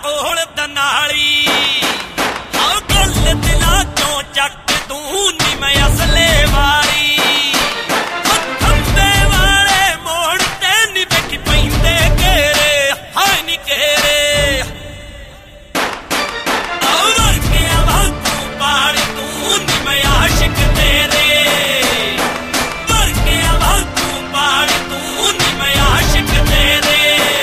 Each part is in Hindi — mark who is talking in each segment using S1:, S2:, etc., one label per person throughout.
S1: ਕੋਲ ਦਨਾਲੀ ਹਾਂ ਗੱਲ ਦਿਲਾਂ ਚੋਂ ਚੱਕ ਤੂੰ ਨੀ ਮੈਂ ਅਸਲੇ ਵਾਲੀ ਖੰਬੇ ਵਾਲੇ ਮੋੜ ਤੇ ਨੀ ਵੇਖੀ ਪੈਂਦੇ ਘੇਰੇ ਹਾਏ ਨੀ ਘੇਰੇ ਔਰ ਕੇ ਆਵਾਂ ਪਾੜ ਤੂੰ ਨੀ ਮੈਂ ਆਸ਼ਿਕ ਤੇਰੇ ਵਰ ਕੇ ਆਵਾਂ ਪਾੜ ਤੂੰ ਨੀ ਮੈਂ ਆਸ਼ਿਕ ਤੇਰੇ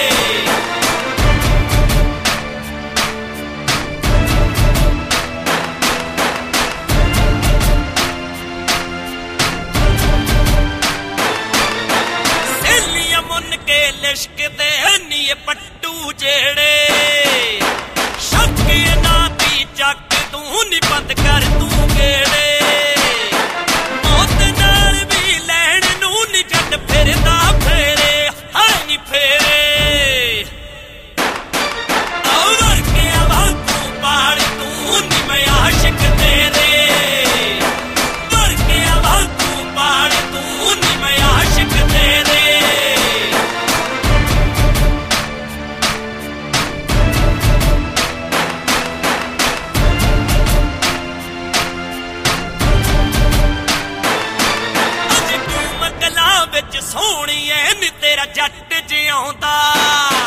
S1: लिश्क दे नी पट्टू जेड़े शक ना दी चक तू नी बंद कर तू गेड़े मौत नाल भी लैण नू नी जट फिरदा फेरे हाय नी फेरे और के आवां तू पाड़ तू नी मैं आशिक तेरे वर के आवां तू पाड़ तू नी मैं आशिक तेरे सोहणीए नी तेरा जट जिउंदा